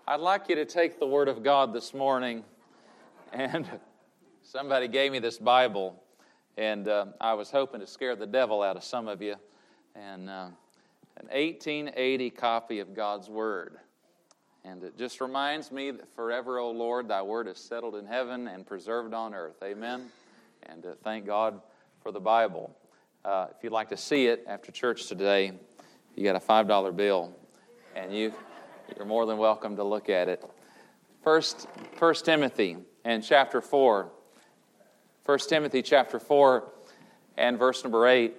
I'd like you to take the Word of God this morning, and somebody gave me this Bible, and I was hoping to scare the devil out of some of you, and an 1880 copy of God's Word. And it just reminds me that forever, O Lord, Thy Word is settled in heaven and preserved on earth. Amen? And thank God for the Bible. If you'd like to see it after church today, you got a $5 bill, and you're more than welcome to look at it. First Timothy and chapter 4. 1 Timothy chapter 4 and verse number 8.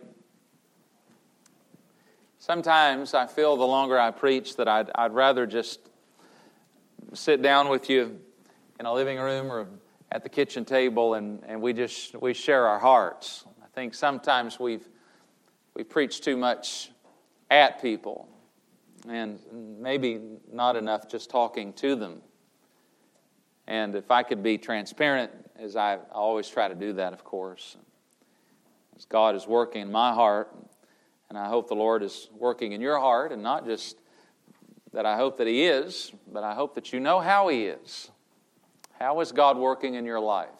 Sometimes I feel the longer I preach that I'd rather just sit down with you in a living room or at the kitchen table and we share our hearts. I think sometimes we preach too much at people and maybe not enough just talking to them. And if I could be transparent, as I always try to do that, of course, as God is working in my heart, and I hope the Lord is working in your heart, and not just that I hope that He is, but I hope that you know how He is. How is God working in your life?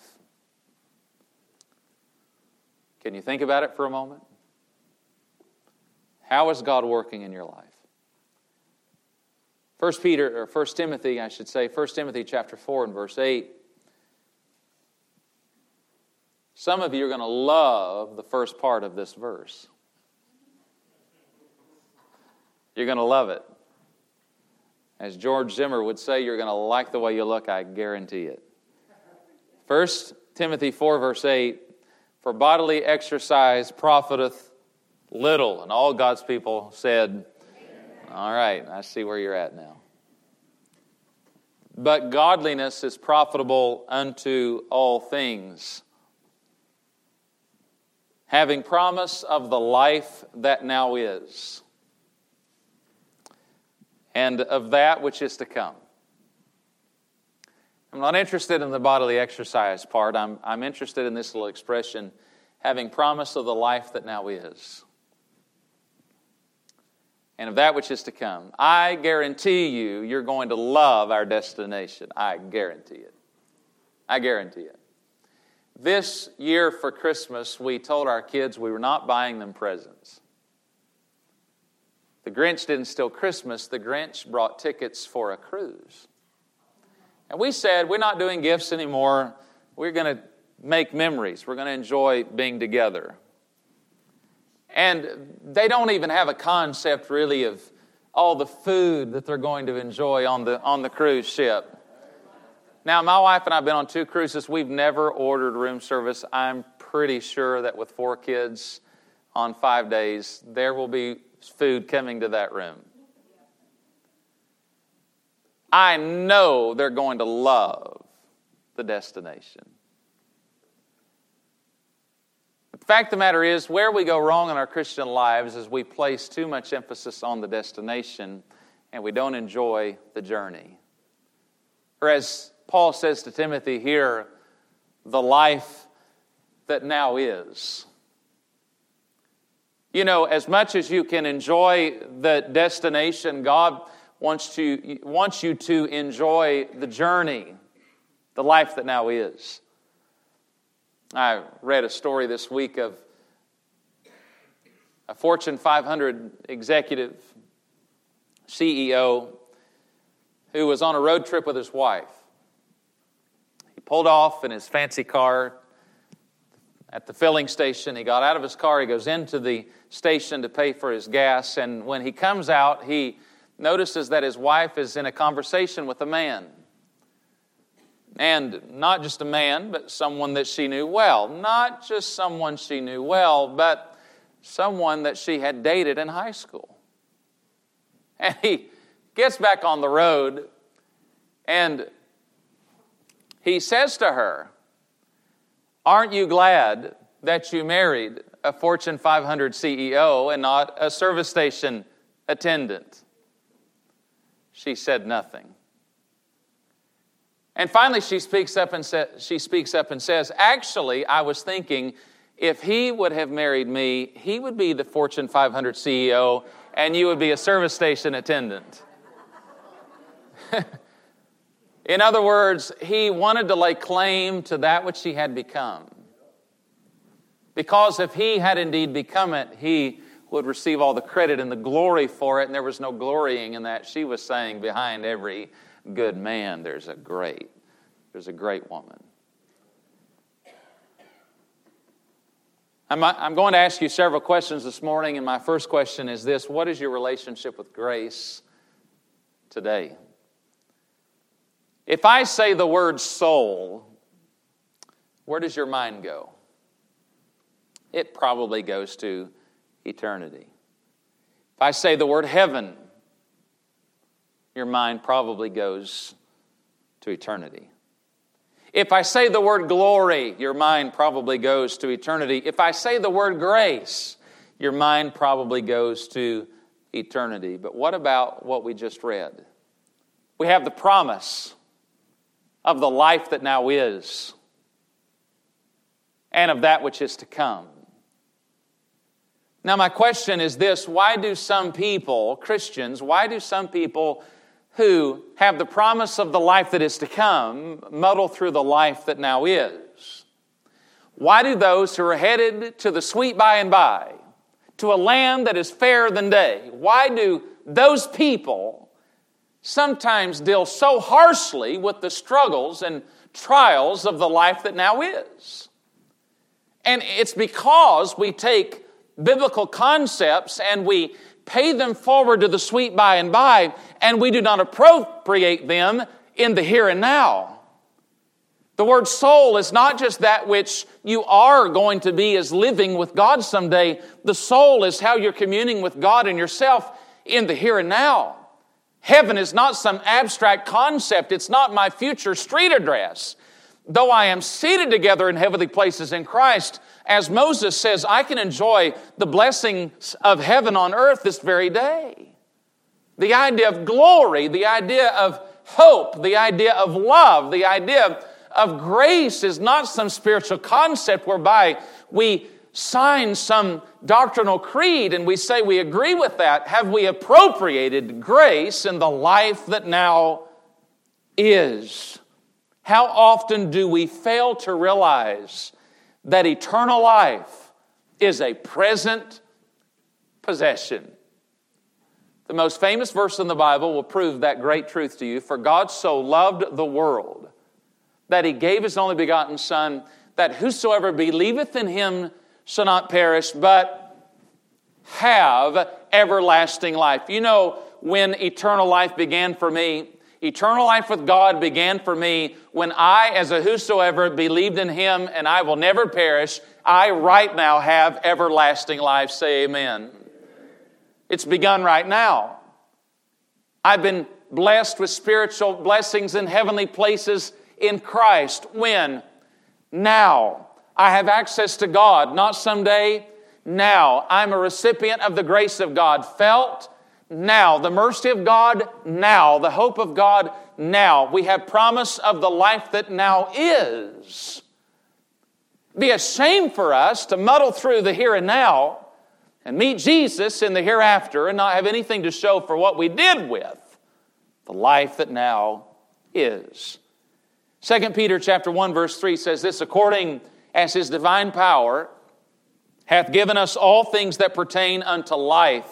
Can you think about it for a moment? How is God working in your life? 1 Timothy chapter 4 and verse 8. Some of you are going to love the first part of this verse. You're going to love it. As George Zimmer would say, you're going to like the way you look, I guarantee it. 1 Timothy 4 verse 8, for bodily exercise profiteth little. And all God's people said, all right, I see where you're at now. But godliness is profitable unto all things, having promise of the life that now is, and of that which is to come. I'm not interested in the bodily exercise part. I'm interested in this little expression, having promise of the life that now is, and of that which is to come. I guarantee you're going to love our destination. I guarantee it. I guarantee it. This year for Christmas, we told our kids we were not buying them presents. The Grinch didn't steal Christmas. The Grinch brought tickets for a cruise. And we said, we're not doing gifts anymore. We're going to make memories. We're going to enjoy being together. And they don't even have a concept really of all the food that they're going to enjoy on the cruise ship. Now, my wife and I have been on 2 cruises. We've never ordered room service. I'm pretty sure that with 4 kids on 5 days, there will be food coming to that room. I know they're going to love the destination. The fact of the matter is, where we go wrong in our Christian lives is we place too much emphasis on the destination and we don't enjoy the journey. Or as Paul says to Timothy here, the life that now is. You know, as much as you can enjoy the destination, God wants you to enjoy the journey, the life that now is. I read a story this week of a Fortune 500 executive, CEO, who was on a road trip with his wife. He pulled off in his fancy car at the filling station. He got out of his car. He goes into the station to pay for his gas. And when he comes out, he notices that his wife is in a conversation with a man. And not just a man, but someone that she knew well. Not just someone she knew well, but someone that she had dated in high school. And he gets back on the road, and he says to her, aren't you glad that you married a Fortune 500 CEO and not a service station attendant? She said nothing. And finally she speaks up and says, actually, I was thinking if he would have married me, he would be the Fortune 500 CEO and you would be a service station attendant. In other words, he wanted to lay claim to that which he had become. Because if he had indeed become it, he would receive all the credit and the glory for it, and there was no glorying in that. She was saying, behind every good man, there's a great woman. I'm going to ask you several questions this morning, and my first question is this: what is your relationship with grace today? If I say the word soul, where does your mind go? It probably goes to eternity. If I say the word heaven, your mind probably goes to eternity. If I say the word glory, your mind probably goes to eternity. If I say the word grace, your mind probably goes to eternity. But what about what we just read? We have the promise of the life that now is and of that which is to come. Now, my question is this: why do some people, Christians, who have the promise of the life that is to come muddle through the life that now is? Why do those who are headed to the sweet by and by, to a land that is fairer than day, why do those people sometimes deal so harshly with the struggles and trials of the life that now is? And it's because we take biblical concepts and we pay them forward to the sweet by and by, and we do not appropriate them in the here and now. The word soul is not just that which you are going to be as living with God someday. The soul is how you're communing with God and yourself in the here and now. Heaven is not some abstract concept. It's not my future street address. Though I am seated together in heavenly places in Christ, as Moses says, I can enjoy the blessings of heaven on earth this very day. The idea of glory, the idea of hope, the idea of love, the idea of grace is not some spiritual concept whereby we sign some doctrinal creed and we say we agree with that. Have we appropriated grace in the life that now is? How often do we fail to realize that eternal life is a present possession? The most famous verse in the Bible will prove that great truth to you. For God so loved the world that He gave His only begotten Son, that whosoever believeth in Him shall not perish, but have everlasting life. You know when eternal life began for me? Eternal life with God began for me when I, as a whosoever, believed in Him, and I will never perish. I right now have everlasting life. Say amen. It's begun right now. I've been blessed with spiritual blessings in heavenly places in Christ. When? Now. I have access to God, not someday. Now. I'm a recipient of the grace of God. Felt? Now. The mercy of God? Now. The hope of God? Now. We have promise of the life that now is. It'd be a shame for us to muddle through the here and now and meet Jesus in the hereafter and not have anything to show for what we did with the life that now is. 2 Peter chapter 1 verse 3 says this: according as His divine power hath given us all things that pertain unto life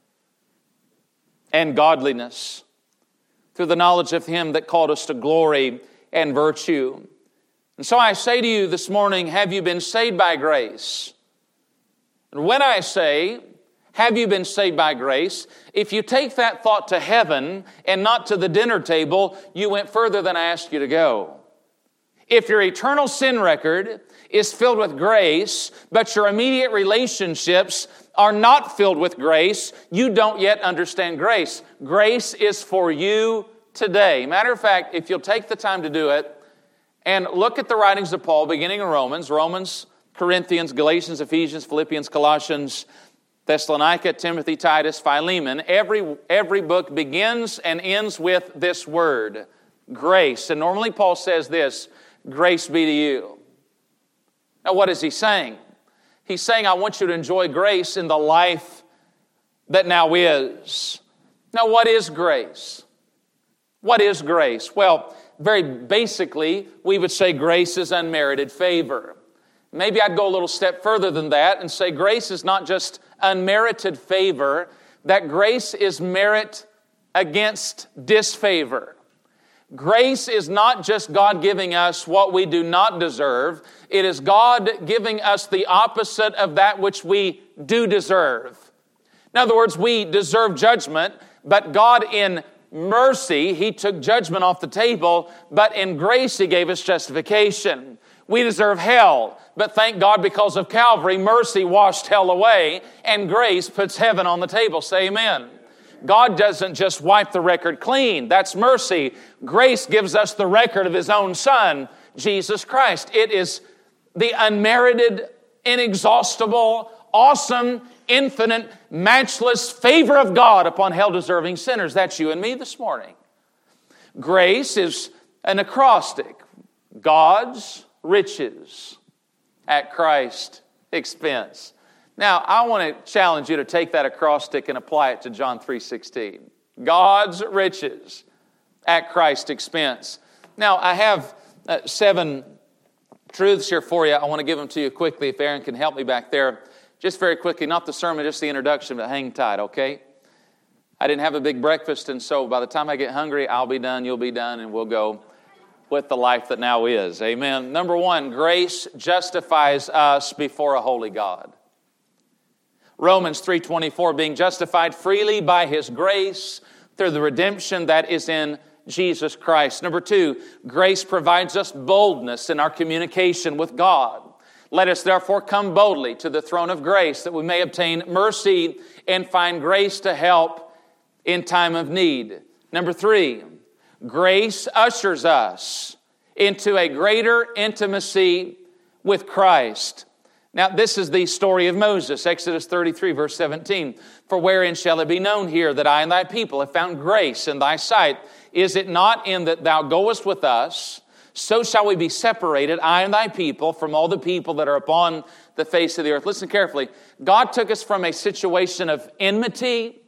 and godliness, through the knowledge of Him that called us to glory and virtue. And so I say to you this morning, have you been saved by grace? And when I say, have you been saved by grace? If you take that thought to heaven and not to the dinner table, you went further than I asked you to go. If your eternal sin record is filled with grace, but your immediate relationships are not filled with grace, you don't yet understand grace. Grace is for you today. Matter of fact, if you'll take the time to do it and look at the writings of Paul, beginning in Romans, Corinthians, Galatians, Ephesians, Philippians, Colossians, Thessalonica, Timothy, Titus, Philemon, every book begins and ends with this word, grace. And normally Paul says this: grace be to you. Now what is he saying? He's saying, I want you to enjoy grace in the life that now is. Now what is grace? What is grace? Well, very basically, we would say grace is unmerited favor. Maybe I'd go a little step further than that and say grace is not just unmerited favor, that grace is merit against disfavor. Grace is not just God giving us what we do not deserve. It is God giving us the opposite of that which we do deserve. In other words, we deserve judgment, but God in mercy, He took judgment off the table, but in grace He gave us justification. We deserve hell, but thank God because of Calvary, mercy washed hell away, and grace puts heaven on the table. Say amen. God doesn't just wipe the record clean. That's mercy. Grace gives us the record of His own Son, Jesus Christ. It is the unmerited, inexhaustible, awesome, infinite, matchless favor of God upon hell-deserving sinners. That's you and me this morning. Grace is an acrostic. God's riches at Christ's expense. Now, I want to challenge you to take that acrostic and apply it to John 3:16. God's riches at Christ's expense. Now, I have 7 truths here for you. I want to give them to you quickly if Aaron can help me back there. Just very quickly, not the sermon, just the introduction, but hang tight, okay? I didn't have a big breakfast, and so by the time I get hungry, I'll be done, you'll be done, and we'll go with the life that now is. Amen. Number 1, grace justifies us before a holy God. Romans 3:24, being justified freely by His grace through the redemption that is in Jesus Christ. Number 2, grace provides us boldness in our communication with God. Let us therefore come boldly to the throne of grace that we may obtain mercy and find grace to help in time of need. Number 3, grace ushers us into a greater intimacy with Christ. Now, this is the story of Moses, Exodus 33, verse 17. For wherein shall it be known here that I and thy people have found grace in thy sight? Is it not in that thou goest with us? So shall we be separated, I and thy people, from all the people that are upon the face of the earth. Listen carefully. God took us from a situation of enmity,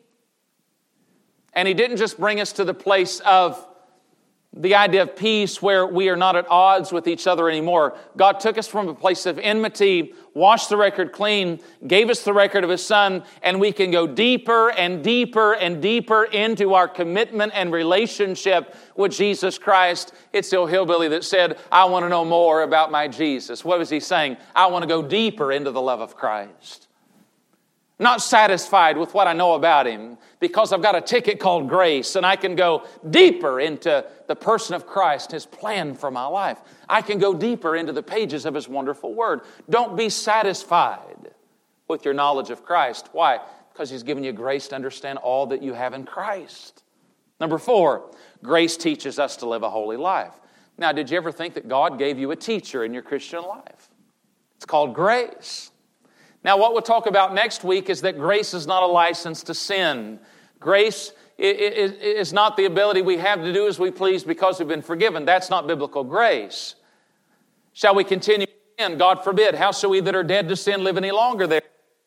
and He didn't just bring us to the place of the idea of peace where we are not at odds with each other anymore. God took us from a place of enmity, washed the record clean, gave us the record of His Son, and we can go deeper and deeper and deeper into our commitment and relationship with Jesus Christ. It's the old hillbilly that said, I want to know more about my Jesus. What was he saying? I want to go deeper into the love of Christ. Not satisfied with what I know about Him because I've got a ticket called grace and I can go deeper into the person of Christ, His plan for my life. I can go deeper into the pages of His wonderful Word. Don't be satisfied with your knowledge of Christ. Why? Because He's given you grace to understand all that you have in Christ. Number 4, grace teaches us to live a holy life. Now, did you ever think that God gave you a teacher in your Christian life? It's called grace. Now, what we'll talk about next week is that grace is not a license to sin. Grace is not the ability we have to do as we please because we've been forgiven. That's not biblical grace. Shall we continue to sin? God forbid. How shall we that are dead to sin live any longer there?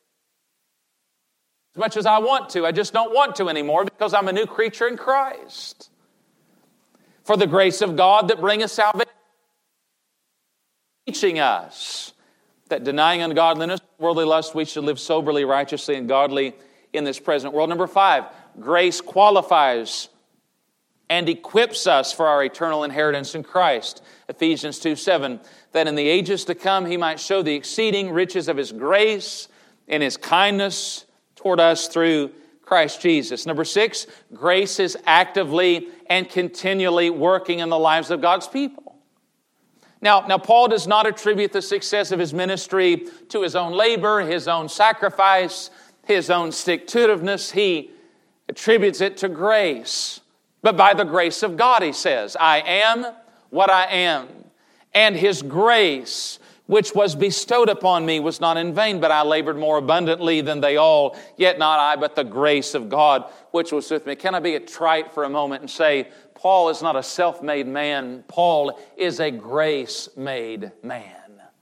As much as I want to, I just don't want to anymore because I'm a new creature in Christ. For the grace of God that bringeth salvation, teaching us that denying ungodliness, worldly lust, we should live soberly, righteously, and godly in this present world. Number 5, grace qualifies and equips us for our eternal inheritance in Christ. Ephesians 2:7, that in the ages to come He might show the exceeding riches of His grace and His kindness toward us through Christ Jesus. Number 6, grace is actively and continually working in the lives of God's people. Now, Paul does not attribute the success of his ministry to his own labor, his own sacrifice, his own stick-to-itiveness. He attributes it to grace. But by the grace of God, he says, I am what I am. And His grace, which was bestowed upon me, was not in vain, but I labored more abundantly than they all. Yet not I, but the grace of God, which was with me. Can I be a trite for a moment and say, Paul is not a self-made man. Paul is a grace-made man.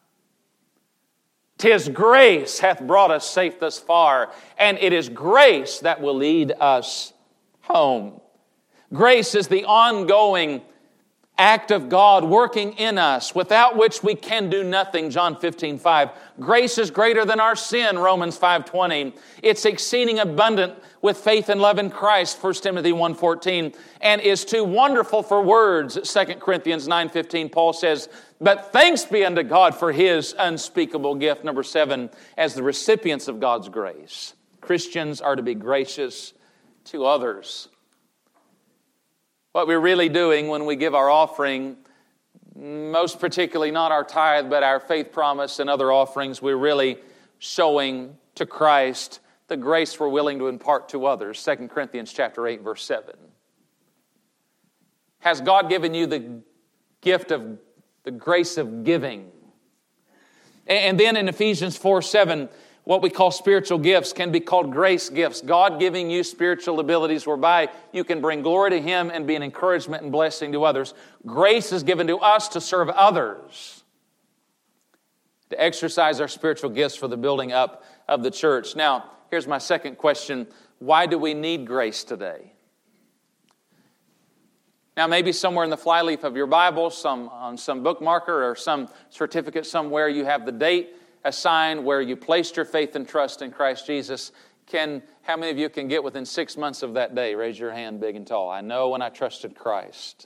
'Tis grace hath brought us safe thus far, and it is grace that will lead us home. Grace is the ongoing act of God working in us, without which we can do nothing, John 15:5. Grace is greater than our sin, Romans 5:20. It's exceeding abundant with faith and love in Christ, 1 Timothy 1:14, and is too wonderful for words, 2 Corinthians 9:15. Paul says, but thanks be unto God for His unspeakable gift. Number 7, as the recipients of God's grace, Christians are to be gracious to others. What we're really doing when we give our offering, most particularly not our tithe, but our faith promise and other offerings, we're really showing to Christ the grace we're willing to impart to others. 2 Corinthians chapter 8, verse 7. Has God given you the gift of the grace of giving? And then in Ephesians 4:7, what we call spiritual gifts can be called grace gifts. God giving you spiritual abilities whereby you can bring glory to Him and be an encouragement and blessing to others. Grace is given to us to serve others, to exercise our spiritual gifts for the building up of the church. Now, here's my second question. Why do we need grace today? Now, maybe somewhere in the flyleaf of your Bible, on some bookmarker or some certificate somewhere, you have the date assigned where you placed your faith and trust in Christ Jesus. How many of you can get within 6 months of that day? Raise your hand big and tall. I know when I trusted Christ.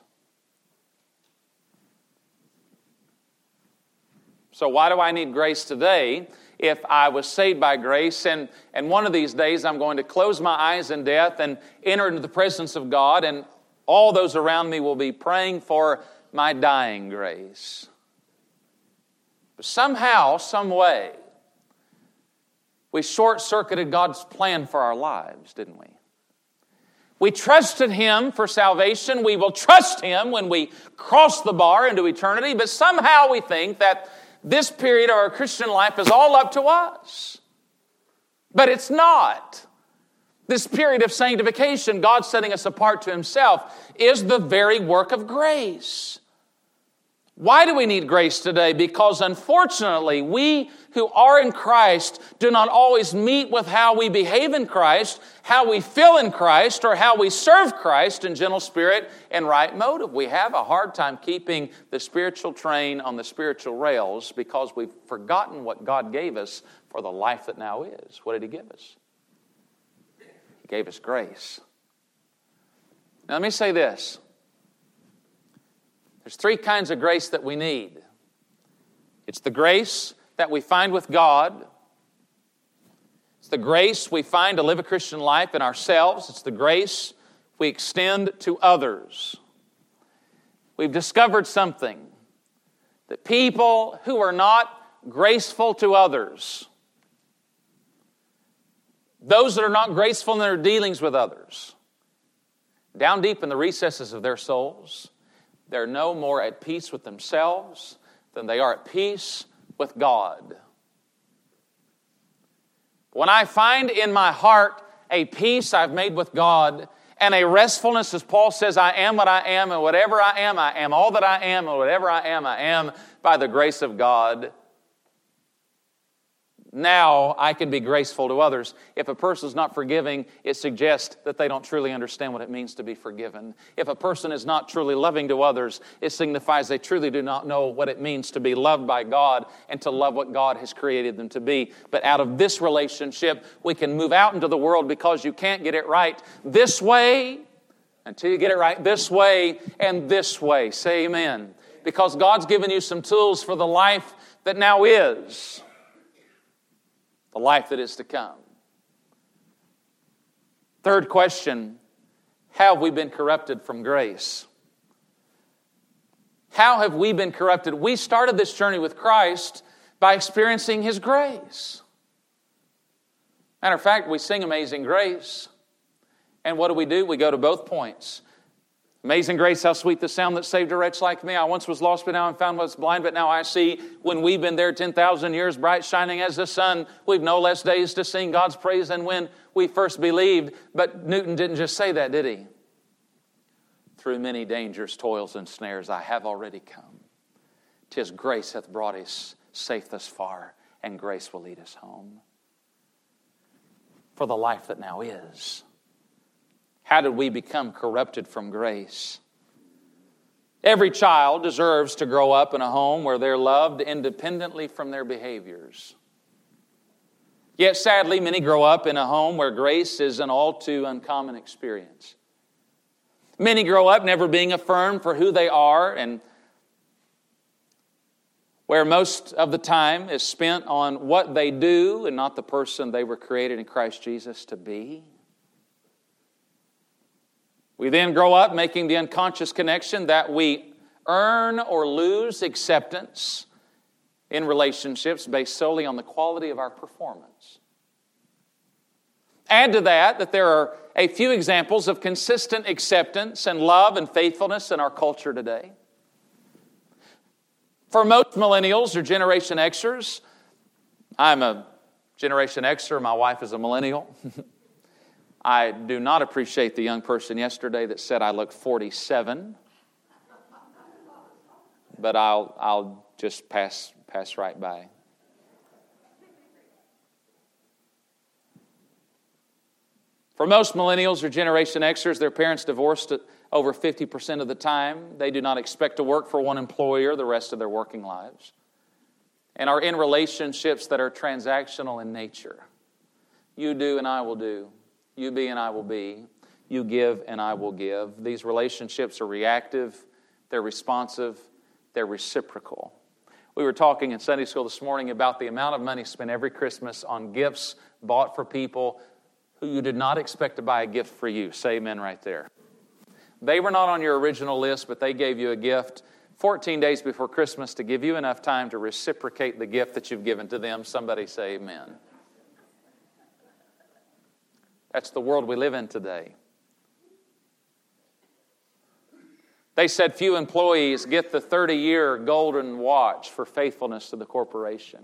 So why do I need grace today if I was saved by grace and one of these days I'm going to close my eyes in death and enter into the presence of God, and all those around me will be praying for my dying grace? But somehow, some way, we short-circuited God's plan for our lives, didn't we? We trusted Him for salvation. We will trust Him when we cross the bar into eternity. But somehow we think that this period of our Christian life is all up to us. But it's not. This period of sanctification, God setting us apart to Himself, is the very work of grace. Why do we need grace today? Because unfortunately, we who are in Christ do not always meet with how we behave in Christ, how we feel in Christ, or how we serve Christ in gentle spirit and right motive. We have a hard time keeping the spiritual train on the spiritual rails because we've forgotten what God gave us for the life that now is. What did He give us? He gave us grace. Now let me say this. There's 3 kinds of grace that we need. It's the grace that we find with God. It's the grace we find to live a Christian life in ourselves. It's the grace we extend to others. We've discovered something, that people who are not graceful to others, those that are not graceful in their dealings with others, down deep in the recesses of their souls, they're no more at peace with themselves than they are at peace with God. When I find in my heart a peace I've made with God and a restfulness, as Paul says, I am what I am, and whatever I am all that I am, and whatever I am by the grace of God. Now I can be graceful to others. If a person is not forgiving, it suggests that they don't truly understand what it means to be forgiven. If a person is not truly loving to others, it signifies they truly do not know what it means to be loved by God and to love what God has created them to be. But out of this relationship, we can move out into the world, because you can't get it right this way until you get it right this way and this way. Say amen. Because God's given you some tools for the life that now is, the life that is to come. Third question, how have we been corrupted from grace? How have we been corrupted? We started this journey with Christ by experiencing His grace. Matter of fact, we sing Amazing Grace. And what do? We go to both points. Amazing grace, how sweet the sound that saved a wretch like me. I once was lost, but now I'm found, was blind, but now I see. When we've been there 10,000 years, bright shining as the sun, we've no less days to sing God's praise than when we first believed. But Newton didn't just say that, did he? Through many dangers, toils, and snares, I have already come. 'Tis grace hath brought us safe thus far, and grace will lead us home. For the life that now is, How did we become corrupted from grace? Every child deserves to grow up in a home where they're loved independently from their behaviors. Yet sadly, many grow up in a home where grace is an all too uncommon experience. Many grow up never being affirmed for who they are, and where most of the time is spent on what they do and not the person they were created in Christ Jesus to be. We then grow up making the unconscious connection that we earn or lose acceptance in relationships based solely on the quality of our performance. Add to that there are a few examples of consistent acceptance and love and faithfulness in our culture today. For most millennials or Generation Xers, I'm a Generation Xer, my wife is a millennial. I do not appreciate the young person yesterday that said I look 47. But I'll just pass right by. For most millennials or Generation Xers, their parents divorced over 50% of the time. They do not expect to work for one employer the rest of their working lives, and are in relationships that are transactional in nature. You do and I will do. You be and I will be. You give and I will give. These relationships are reactive, they're responsive, they're reciprocal. We were talking in Sunday school this morning about the amount of money spent every Christmas on gifts bought for people who you did not expect to buy a gift for you. Say amen right there. They were not on your original list, but they gave you a gift 14 days before Christmas to give you enough time to reciprocate the gift that you've given to them. Somebody say amen. That's the world we live in today. They said few employees get the 30-year golden watch for faithfulness to the corporation.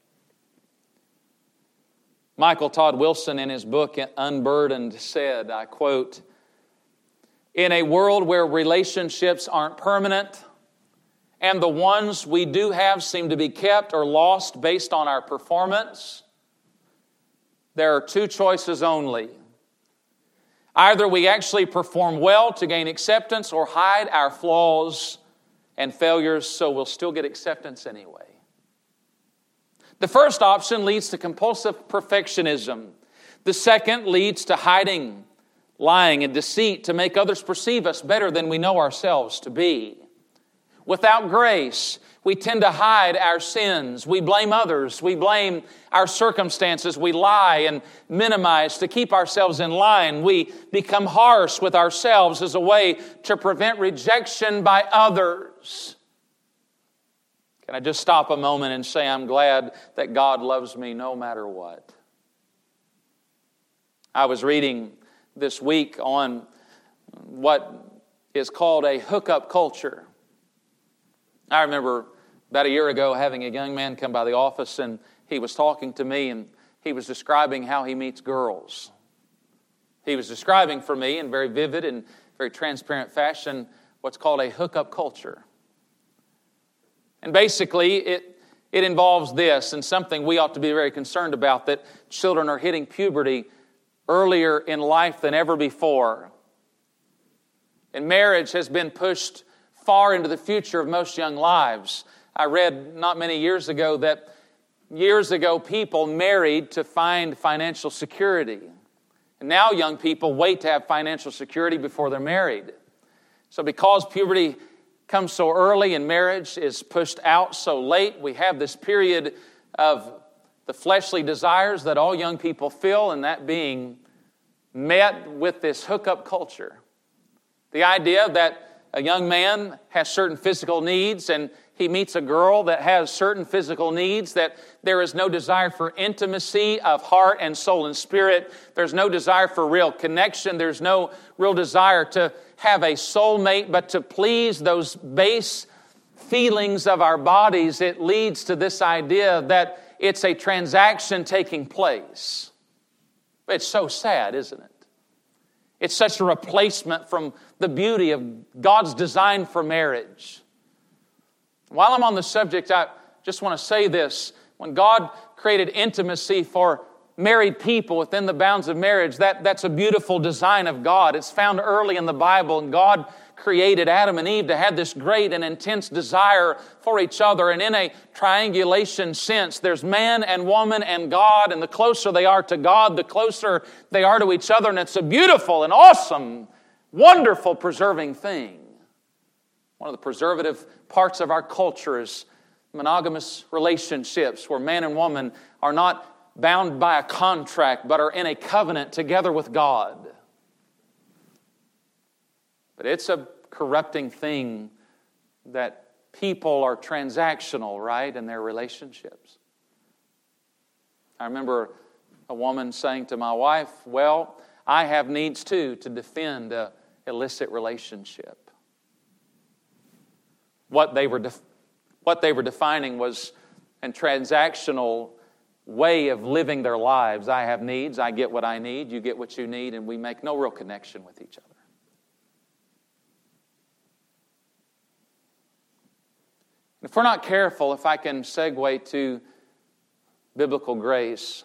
Michael Todd Wilson, in his book Unburdened, said, I quote, "In a world where relationships aren't permanent and the ones we do have seem to be kept or lost based on our performance, there are two choices only. Either we actually perform well to gain acceptance or hide our flaws and failures so we'll still get acceptance anyway. The first option leads to compulsive perfectionism. The second leads to hiding, lying, and deceit to make others perceive us better than we know ourselves to be. Without grace, we tend to hide our sins. We blame others. We blame our circumstances. We lie and minimize to keep ourselves in line. We become harsh with ourselves as a way to prevent rejection by others. Can I just stop a moment and say I'm glad that God loves me no matter what? I was reading this week on what is called a hookup culture. I remember about a year ago having a young man come by the office, and he was talking to me, and he was describing how he meets girls. He was describing for me in very vivid and very transparent fashion what's called a hookup culture. And basically, it involves this, and something we ought to be very concerned about, that children are hitting puberty earlier in life than ever before. And marriage has been pushed far into the future of most young lives. I read not many years ago that years ago people married to find financial security. And now young people wait to have financial security before they're married. So because puberty comes so early and marriage is pushed out so late, we have this period of the fleshly desires that all young people feel, and that being met with this hookup culture. The idea that a young man has certain physical needs and he meets a girl that has certain physical needs, that there is no desire for intimacy of heart and soul and spirit. There's no desire for real connection. There's no real desire to have a soulmate, but to please those base feelings of our bodies. It leads to this idea that it's a transaction taking place. It's so sad, isn't it? It's such a replacement from the beauty of God's design for marriage. While I'm on the subject, I just want to say this. When God created intimacy for married people within the bounds of marriage, that's a beautiful design of God. It's found early in the Bible, and God created Adam and Eve to have this great and intense desire for each other. And in a triangulation sense, there's man and woman and God, and the closer they are to God, the closer they are to each other, and it's a beautiful and awesome, wonderful, preserving thing. One of the preservative parts of our culture is monogamous relationships, where man and woman are not bound by a contract, but are in a covenant together with God. But it's a corrupting thing that people are transactional, right, in their relationships. I remember a woman saying to my wife, well, I have needs too to defend an illicit relationship. What they were defining was a transactional way of living their lives. I have needs, I get what I need, you get what you need, and we make no real connection with each other. If we're not careful, if I can segue to biblical grace,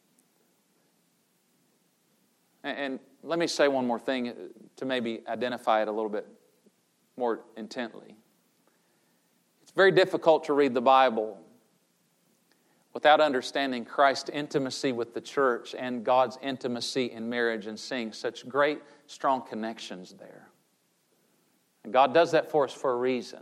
and let me say one more thing to maybe identify it a little bit more intently. It's very difficult to read the Bible without understanding Christ's intimacy with the church and God's intimacy in marriage and seeing such great, strong connections there. And God does that for us for a reason.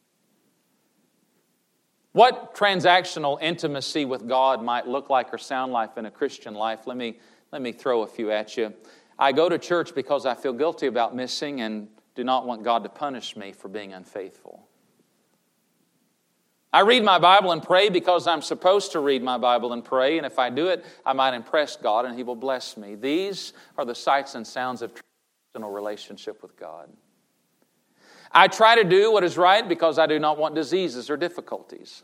What transactional intimacy with God might look like or sound like in a Christian life, let me throw a few at you. I go to church because I feel guilty about missing and do not want God to punish me for being unfaithful. I read my Bible and pray because I'm supposed to read my Bible and pray, and if I do it, I might impress God and He will bless me. These are the sights and sounds of transactional relationship with God. I try to do what is right because I do not want diseases or difficulties.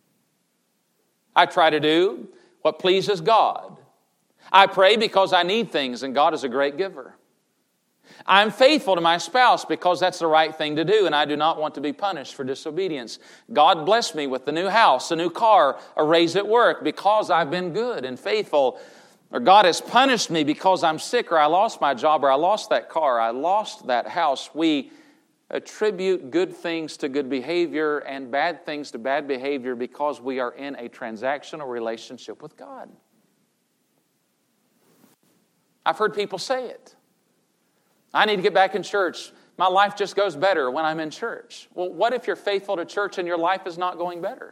I try to do what pleases God. I pray because I need things, and God is a great giver. I'm faithful to my spouse because that's the right thing to do, and I do not want to be punished for disobedience. God bless me with a new house, a new car, a raise at work because I've been good and faithful. Or God has punished me because I'm sick, or I lost my job, or I lost that car, I lost that house. We attribute good things to good behavior and bad things to bad behavior because we are in a transactional relationship with God. I've heard people say it. I need to get back in church. My life just goes better when I'm in church. Well, what if you're faithful to church and your life is not going better?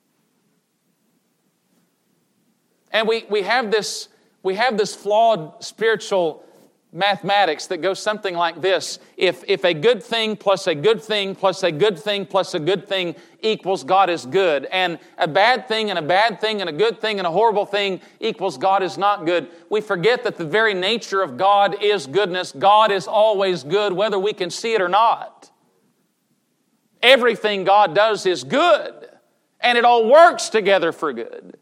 And we have this flawed spiritual mathematics that goes something like this. If a good thing plus a good thing plus a good thing plus a good thing equals God is good, and a bad thing and a bad thing and a good thing and a horrible thing equals God is not good, we forget that the very nature of God is goodness. God is always good, whether we can see it or not. Everything God does is good, and it all works together for good.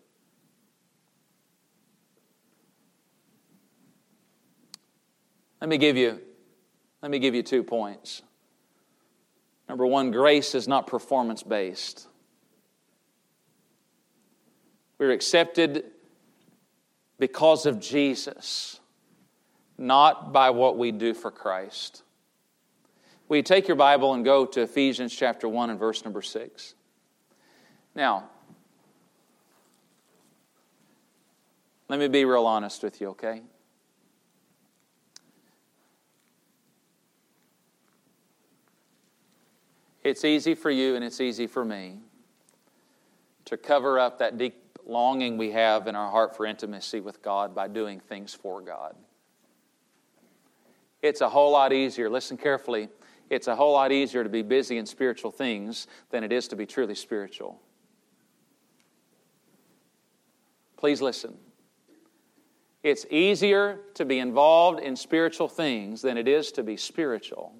Let me give you 2 points. Number one, grace is not performance-based. We're accepted because of Jesus, not by what we do for Christ. Will you take your Bible and go to Ephesians chapter 1 and verse number 6? Now, let me be real honest with you, okay? It's easy for you and it's easy for me to cover up that deep longing we have in our heart for intimacy with God by doing things for God. It's a whole lot easier, listen carefully, it's a whole lot easier to be busy in spiritual things than it is to be truly spiritual. Please listen. It's easier to be involved in spiritual things than it is to be spiritual.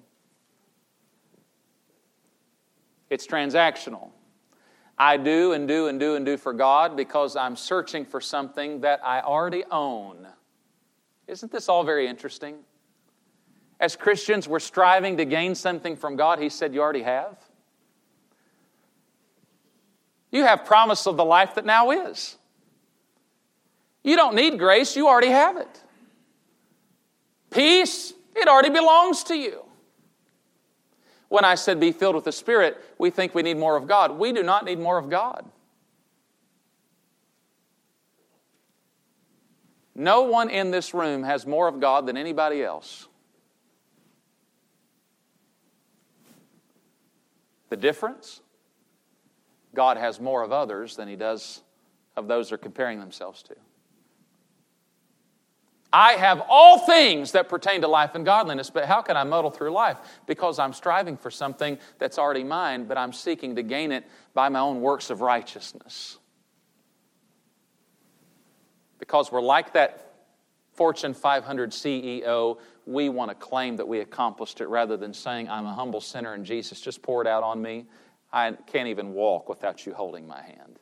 It's transactional. I do and do and do and do for God because I'm searching for something that I already own. Isn't this all very interesting? As Christians, we're striving to gain something from God He said you already have. You have promise of the life that now is. You don't need grace, you already have it. Peace, it already belongs to you. When I said be filled with the Spirit, we think we need more of God. We do not need more of God. No one in this room has more of God than anybody else. The difference? God has more of others than He does of those they're comparing themselves to. I have all things that pertain to life and godliness, but how can I muddle through life? Because I'm striving for something that's already mine, but I'm seeking to gain it by my own works of righteousness. Because we're like that Fortune 500 CEO, we want to claim that we accomplished it rather than saying, I'm a humble sinner and Jesus just poured out on me. I can't even walk without you holding my hand.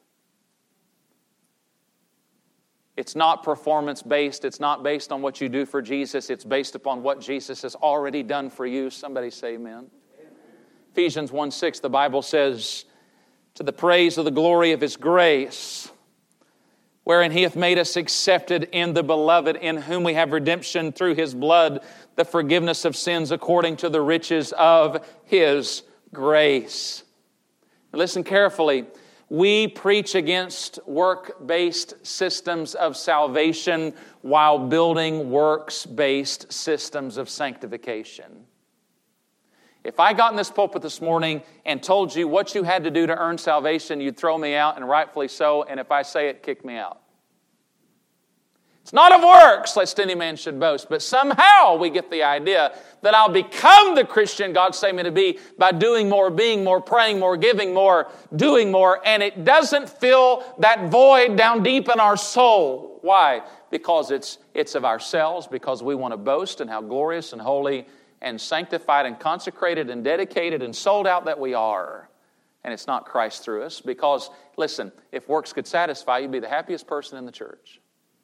It's not performance-based. It's not based on what you do for Jesus. It's based upon what Jesus has already done for you. Somebody say amen. Amen. Ephesians 1:6, the Bible says, to the praise of the glory of His grace, wherein He hath made us accepted in the Beloved, in whom we have redemption through His blood, the forgiveness of sins according to the riches of His grace. Now listen carefully. We preach against work-based systems of salvation while building works-based systems of sanctification. If I got in this pulpit this morning and told you what you had to do to earn salvation, you'd throw me out, and rightfully so, and if I say it, kick me out. It's not of works, lest any man should boast, but somehow we get the idea that I'll become the Christian God saved me to be by doing more, being more, praying more, giving more, doing more, and it doesn't fill that void down deep in our soul. Why? Because it's of ourselves, because we want to boast in how glorious and holy and sanctified and consecrated and dedicated and sold out that we are. And it's not Christ through us, because, listen, if works could satisfy, you'd be the happiest person in the church.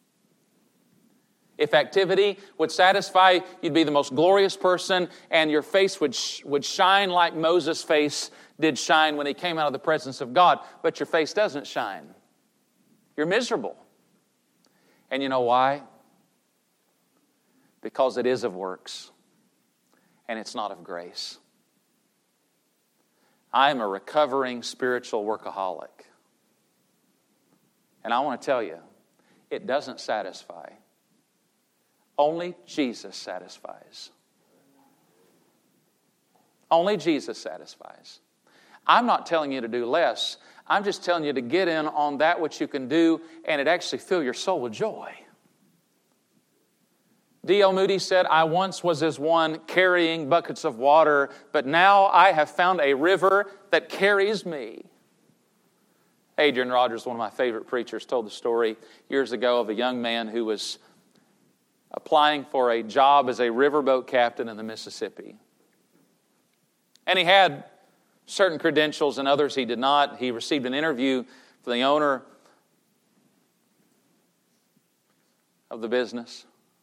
If activity would satisfy, you'd be the most glorious person, and your face would shine like Moses' face did shine when he came out of the presence of God. But your face doesn't shine. You're miserable. And you know why? Because it is of works, and it's not of grace. I am a recovering spiritual workaholic. And I want to tell you, it doesn't satisfy. Only Jesus satisfies. Only Jesus satisfies. I'm not telling you to do less. I'm just telling you to get in on that which you can do, and it actually fill your soul with joy. D.L. Moody said, I once was as one carrying buckets of water, but now I have found a river that carries me. Adrian Rogers, one of my favorite preachers, told the story years ago of a young man who was applying for a job as a riverboat captain in the Mississippi. And he had certain credentials and others he did not. He received an interview from the owner of the business.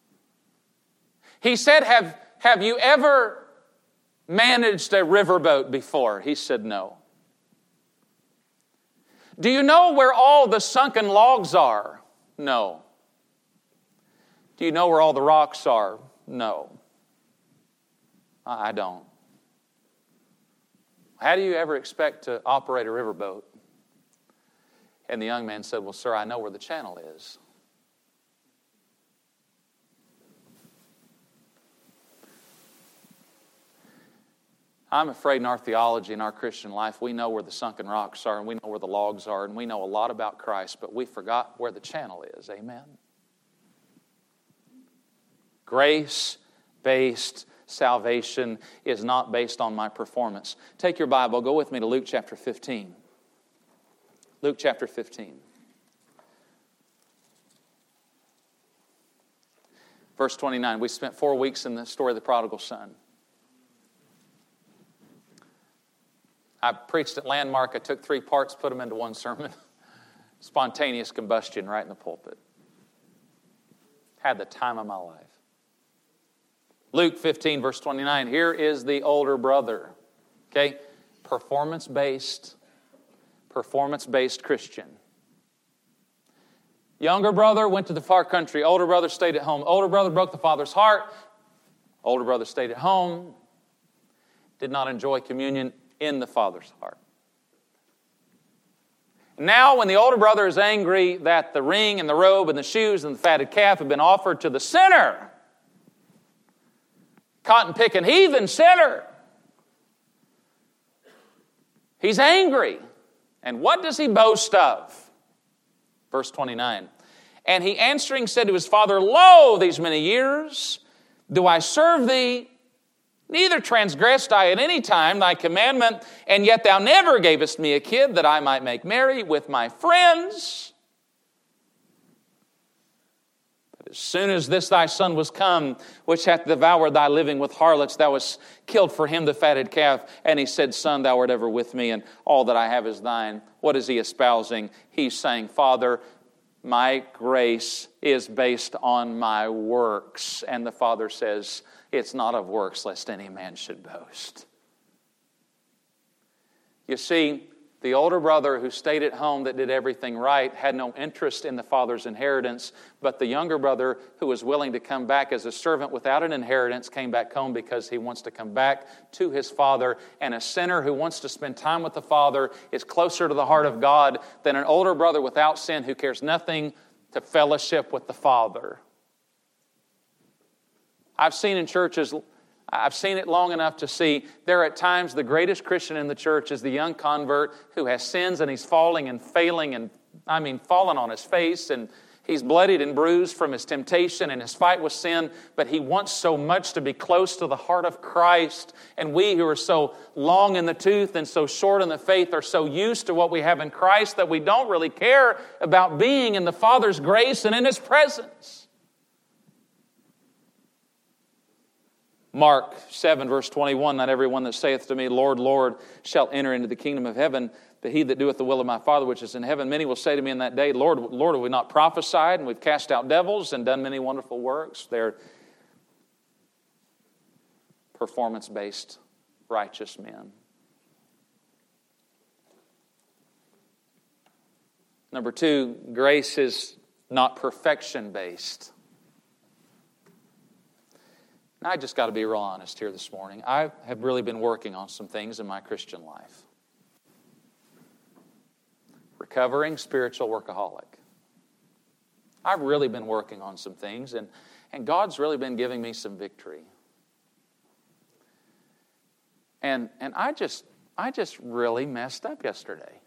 He said, have you ever managed a riverboat before? He said, no. Do you know where all the sunken logs are? No. Do you know where all the rocks are? No. I don't. How do you ever expect to operate a riverboat? And the young man said, well, sir, I know where the channel is. I'm afraid in our theology, in our Christian life, we know where the sunken rocks are, and we know where the logs are, and we know a lot about Christ, but we forgot where the channel is. Amen? Grace-based salvation is not based on my performance. Take your Bible, go with me to Luke chapter 15. Luke chapter 15. Verse 29. We spent 4 weeks in the story of the prodigal son. I preached at Landmark. I took 3 parts, put them into one sermon. Spontaneous combustion right in the pulpit. Had the time of my life. Luke 15, verse 29. Here is the older brother. Okay? Performance-based Christian. Younger brother went to the far country. Older brother stayed at home. Older brother broke the father's heart. Older brother stayed at home. Did not enjoy communion in the father's heart. Now, when the older brother is angry that the ring and the robe and the shoes and the fatted calf have been offered to the sinner, cotton-picking heathen sinner, he's angry. And what does he boast of? Verse 29. And he answering said to his father, Lo, these many years do I serve thee, neither transgressed I at any time thy commandment, and yet thou never gavest me a kid that I might make merry with my friends. But as soon as this thy son was come, which hath devoured thy living with harlots, thou hast killed for him the fatted calf. And he said, Son, thou art ever with me, and all that I have is thine. What is he espousing? He's saying, Father, my grace is based on my works. And the father says, it's not of works, lest any man should boast. You see, the older brother who stayed at home that did everything right had no interest in the father's inheritance, but the younger brother who was willing to come back as a servant without an inheritance came back home because he wants to come back to his father. And a sinner who wants to spend time with the Father is closer to the heart of God than an older brother without sin who cares nothing to fellowship with the Father. I've seen in churches, I've seen it long enough to see there are at times the greatest Christian in the church is the young convert who has sins and he's falling and failing and, falling on his face and he's bloodied and bruised from his temptation and his fight with sin, but he wants so much to be close to the heart of Christ. And we who are so long in the tooth and so short in the faith are so used to what we have in Christ that we don't really care about being in the Father's grace and in His presence. Mark 7, verse 21, Not everyone that saith to me, Lord, Lord, shall enter into the kingdom of heaven, but he that doeth the will of my Father which is in heaven. Many will say to me in that day, Lord, Lord, have we not prophesied, and we've cast out devils and done many wonderful works? They're performance-based righteous men. Number 2, grace is not perfection-based. I just got to be real honest here this morning. I have really been working on some things in my Christian life. Recovering spiritual workaholic. I've really been working on some things, and God's really been giving me some victory. And I just really messed up yesterday.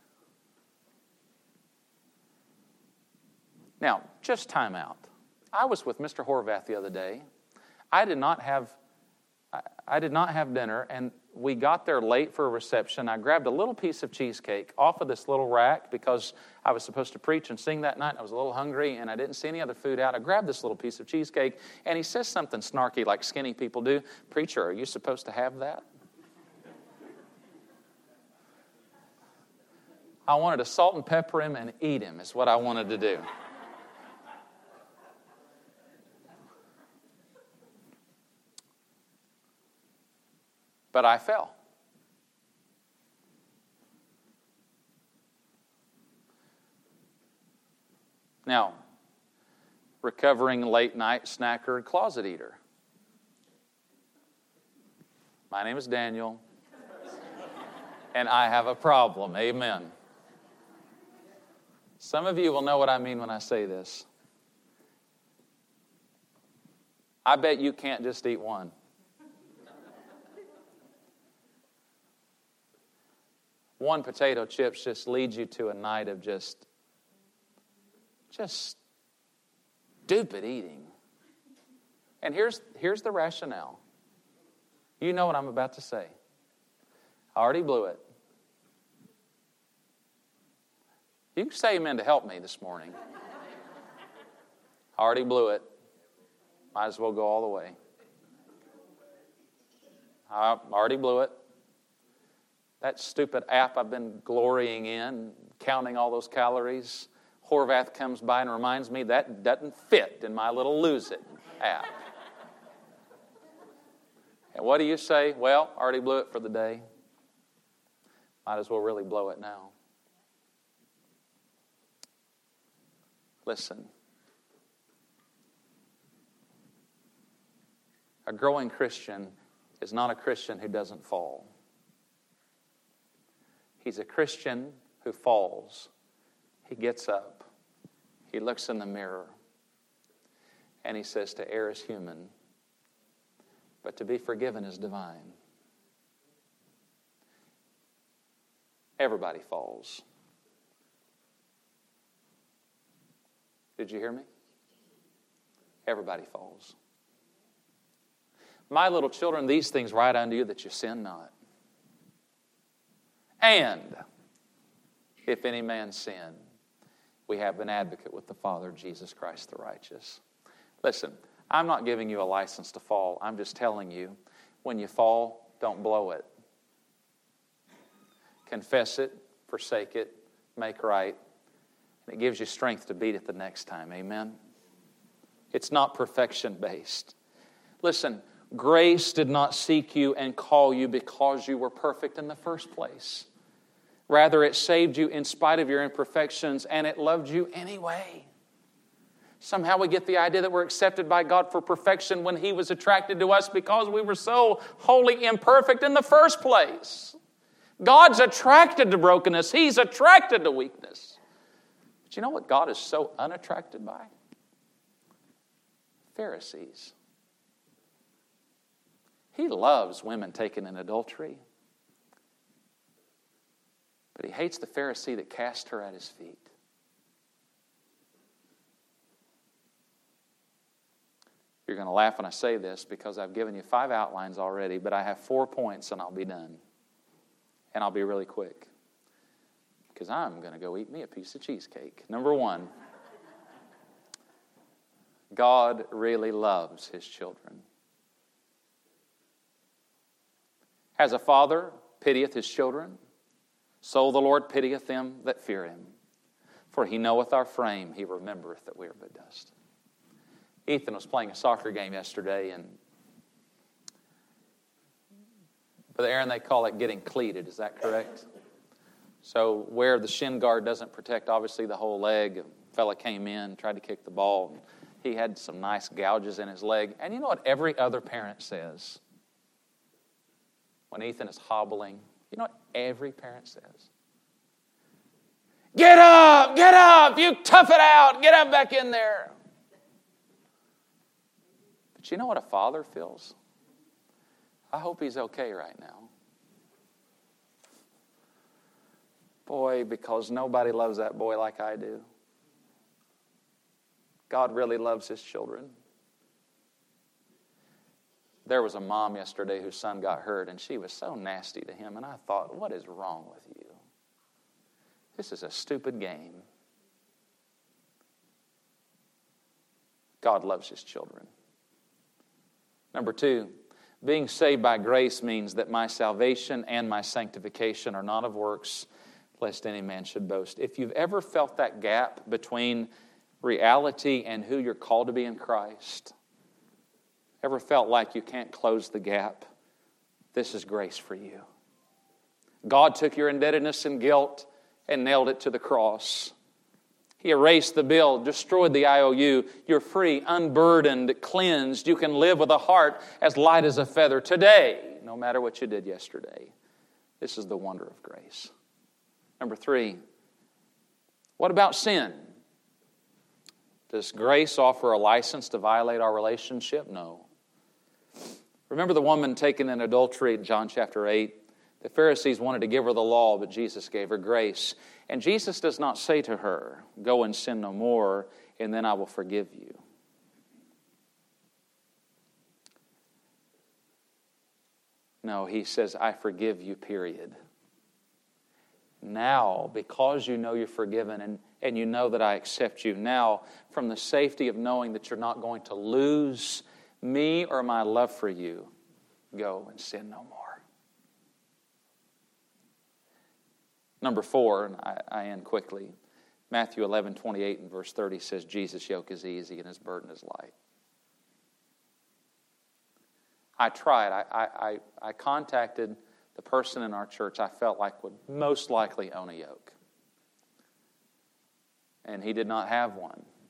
Now, just time out. I was with Mr. Horvath the other day. I did not have dinner, and we got there late for a reception. I grabbed a little piece of cheesecake off of this little rack because I was supposed to preach and sing that night. I was a little hungry, and I didn't see any other food out. I grabbed this little piece of cheesecake, and he says something snarky like skinny people do. Preacher, are you supposed to have that? I wanted to salt and pepper him and eat him is what I wanted to do. But I fell. Now, recovering late night snacker and closet eater. My name is Daniel, and I have a problem. Amen. Some of you will know what I mean when I say this. I bet you can't just eat one. One potato chips just leads you to a night of just stupid eating. And here's the rationale. You know what I'm about to say. I already blew it. You can say amen to help me this morning. I already blew it. Might as well go all the way. I already blew it. That stupid app I've been glorying in, counting all those calories, Horvath comes by and reminds me that doesn't fit in my little Lose It app. And what do you say? Well, I already blew it for the day. Might as well really blow it now. Listen. A growing Christian is not a Christian who doesn't fall. He's a Christian who falls. He gets up. He looks in the mirror. And he says, to err is human, but to be forgiven is divine. Everybody falls. Did you hear me? Everybody falls. My little children, these things write unto you that you sin not. And if any man sin, we have an advocate with the Father, Jesus Christ the righteous. Listen, I'm not giving you a license to fall. I'm just telling you, when you fall, don't blow it. Confess it, forsake it, make right. And it gives you strength to beat it the next time. Amen? It's not perfection-based. Listen, grace did not seek you and call you because you were perfect in the first place. Rather, it saved you in spite of your imperfections, and it loved you anyway. Somehow we get the idea that we're accepted by God for perfection when He was attracted to us because we were so wholly imperfect in the first place. God's attracted to brokenness. He's attracted to weakness. But you know what God is so unattracted by? Pharisees. He loves women taken in adultery. But He hates the Pharisee that cast her at His feet. You're going to laugh when I say this because I've given you 5 outlines already, but I have 4 points and I'll be done. And I'll be really quick. Because I'm going to go eat me a piece of cheesecake. Number 1, God really loves His children. As a father pitieth his children, so the Lord pitieth them that fear Him. For He knoweth our frame, He remembereth that we are but dust. Ethan was playing a soccer game yesterday, and Brother Aaron, they call it getting cleated. Is that correct? So where the shin guard doesn't protect, obviously, the whole leg, a fella came in, tried to kick the ball. And he had some nice gouges in his leg. And you know what every other parent says? When Ethan is hobbling, you know what every parent says? Get up, you tough it out, get up back in there. But you know what a father feels? I hope he's okay right now. Boy, because nobody loves that boy like I do. God really loves His children. There was a mom yesterday whose son got hurt, and she was so nasty to him, and I thought, what is wrong with you? This is a stupid game. God loves His children. Number 2, being saved by grace means that my salvation and my sanctification are not of works, lest any man should boast. If you've ever felt that gap between reality and who you're called to be in Christ, ever felt like you can't close the gap, this is grace for you. God took your indebtedness and guilt and nailed it to the cross. He erased the bill, destroyed the IOU. You're free, unburdened, cleansed. You can live with a heart as light as a feather today, no matter what you did yesterday. This is the wonder of grace. Number 3, what about sin? Does grace offer a license to violate our relationship? No. Remember the woman taken in adultery in John chapter 8? The Pharisees wanted to give her the law, but Jesus gave her grace. And Jesus does not say to her, go and sin no more, and then I will forgive you. No, He says, I forgive you, period. Now, because you know you're forgiven and you know that I accept you, now, from the safety of knowing that you're not going to lose me or my love for you, go and sin no more. Number 4, and I end quickly. Matthew 11:28 and verse 30 says, Jesus' yoke is easy and His burden is light. I tried. I contacted the person in our church I felt like would most likely own a yoke. And he did not have one.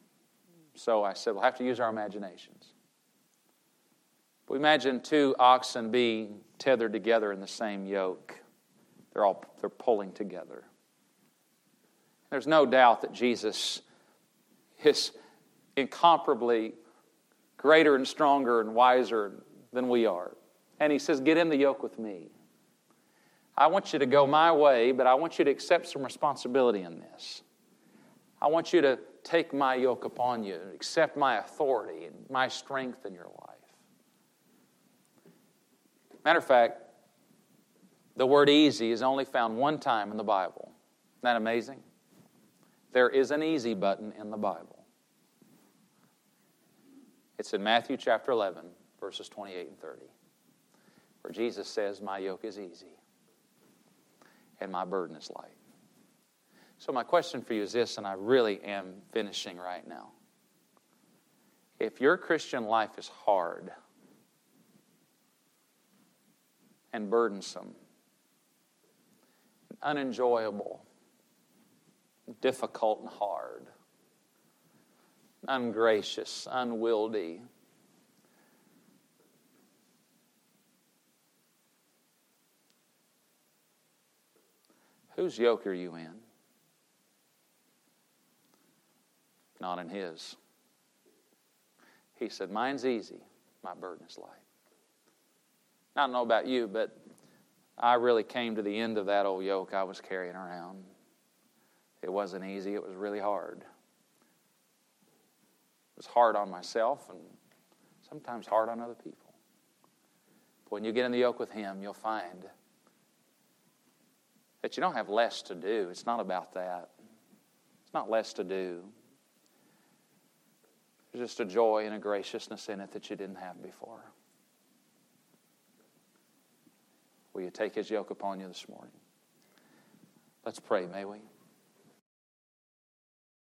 So I said, we'll have to use our imaginations. We imagine two oxen being tethered together in the same yoke. They're pulling together. There's no doubt that Jesus is incomparably greater and stronger and wiser than we are. And he says, get in the yoke with me. I want you to go my way, but I want you to accept some responsibility in this. I want you to take my yoke upon you, accept my authority and my strength in your life. Matter of fact, the word easy is only found one time in the Bible. Isn't that amazing? There is an easy button in the Bible. It's in Matthew chapter 11, verses 28 and 30, where Jesus says, my yoke is easy and my burden is light. So my question for you is this, and I really am finishing right now. If your Christian life is hard and burdensome, unenjoyable, difficult and hard, ungracious, unwieldy, whose yoke are you in? Not in his. He said, mine's easy, my burden is light. I don't know about you, but I really came to the end of that old yoke I was carrying around. It wasn't easy, it was really hard. It was hard on myself and sometimes hard on other people. But when you get in the yoke with him, you'll find that you don't have less to do. It's not about that. It's not less to do. There's just a joy and a graciousness in it that you didn't have before. Will you take his yoke upon you this morning? Let's pray, may we?